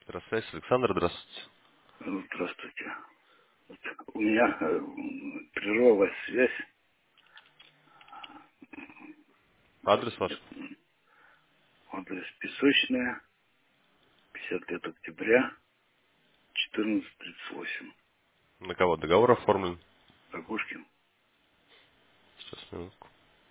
Электросвязь. Александр, здравствуйте. Здравствуйте. Вот у меня прервалась связь. Адрес ваш? Нет, адрес Песочная, 50 лет октября, 14:38. На кого договор оформлен? Рогушкин. Сейчас, минутку.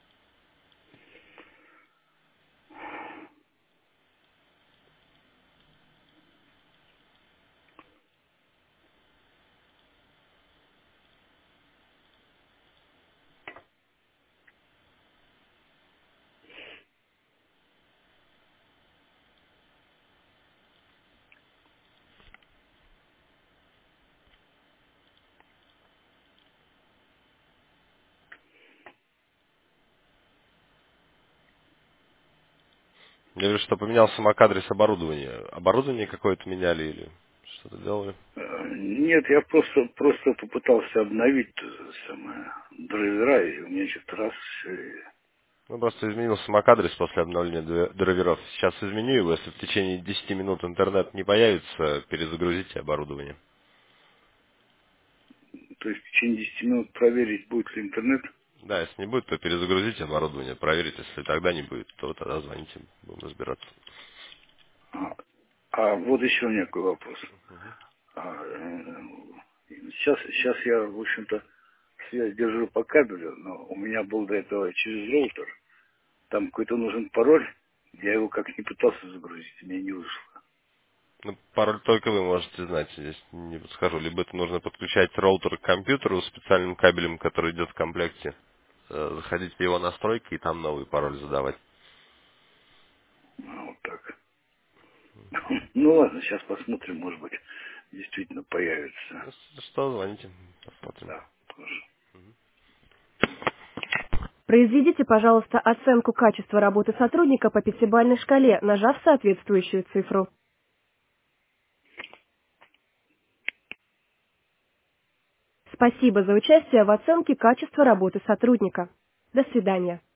Я говорю, что поменялся MAC-адрес оборудования. Оборудование какое-то меняли или что-то делали? Нет, я просто попытался обновить самое драйвера, и у меня что-то раз Ну, просто изменился MAC-адрес после обновления драйверов. Сейчас изменю его, если в течение 10 минут интернет не появится, перезагрузите оборудование. то есть в течение 10 минут проверить, будет ли интернет. Да, если не будет, то перезагрузите оборудование, проверите. Если тогда не будет, то тогда звоните, будем разбираться. А, а вот еще у меня такой вопрос. Сейчас я, в общем-то, связь держу по кабелю, но у меня был до этого через роутер. Там какой-то нужен пароль. Я его как не пытался загрузить, у меня не вышло. Ну, пароль только вы можете знать, здесь не подскажу. Либо это нужно подключать роутер к компьютеру специальным кабелем, который идет в комплекте. Заходить в его настройки и там новый пароль задавать. Вот так. Ну ладно, сейчас посмотрим, может быть, действительно появится. Если что, звоните, посмотрим. Да, тоже. Произведите, пожалуйста, оценку качества работы сотрудника по пятибалльной шкале, нажав соответствующую цифру. Спасибо за участие в оценке качества работы сотрудника. До свидания.